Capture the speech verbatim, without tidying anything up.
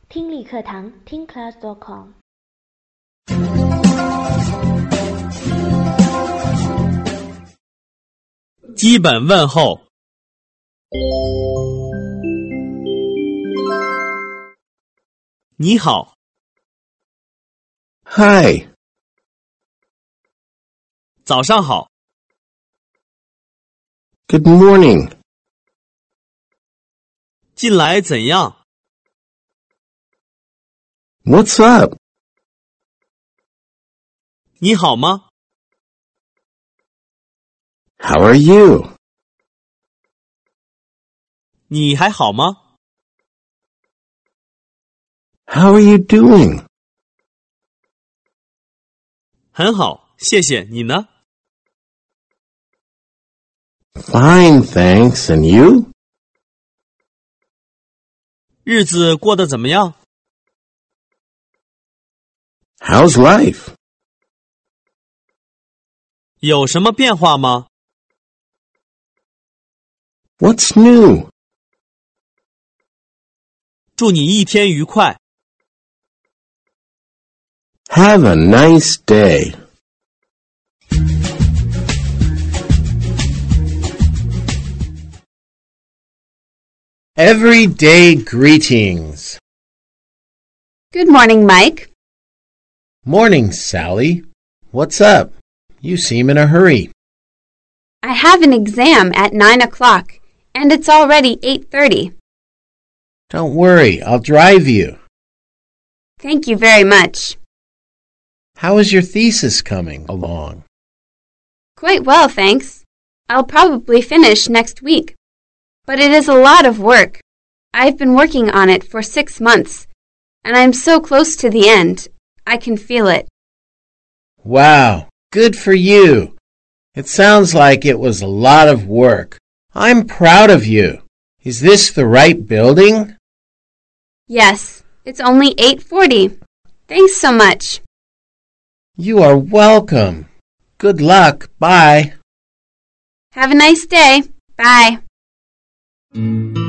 听力课堂听 class dot com。 基本问候。你好。 Hi. 早上好。 Good morning. 近来怎样？ What's up? 你好吗？ How are you? 你还好吗？ How are you doing? 很好，谢谢。你呢？ Fine, thanks. And you? 日子过得怎么样？ How's life? 有什么变化吗？ What's new? 祝你一天愉快。 Have a nice day. Everyday greetings. Good morning, Mike. Morning, Sally. What's up? You seem in a hurry. I have an exam at nine o'clock, and it's already eight thirty. Don't worry, I'll drive you. Thank you very much. How is your thesis coming along? Quite well, thanks. I'll probably finish next week. But it is a lot of work. I've been working on it for six months, and I'm so close to the end. I can feel it. Wow, good for you. It sounds like it was a lot of work. I'm proud of you. Is this the right building? Yes, it's only eight forty. Thanks so much. You are welcome. Good luck. Bye. Have a nice day. Bye.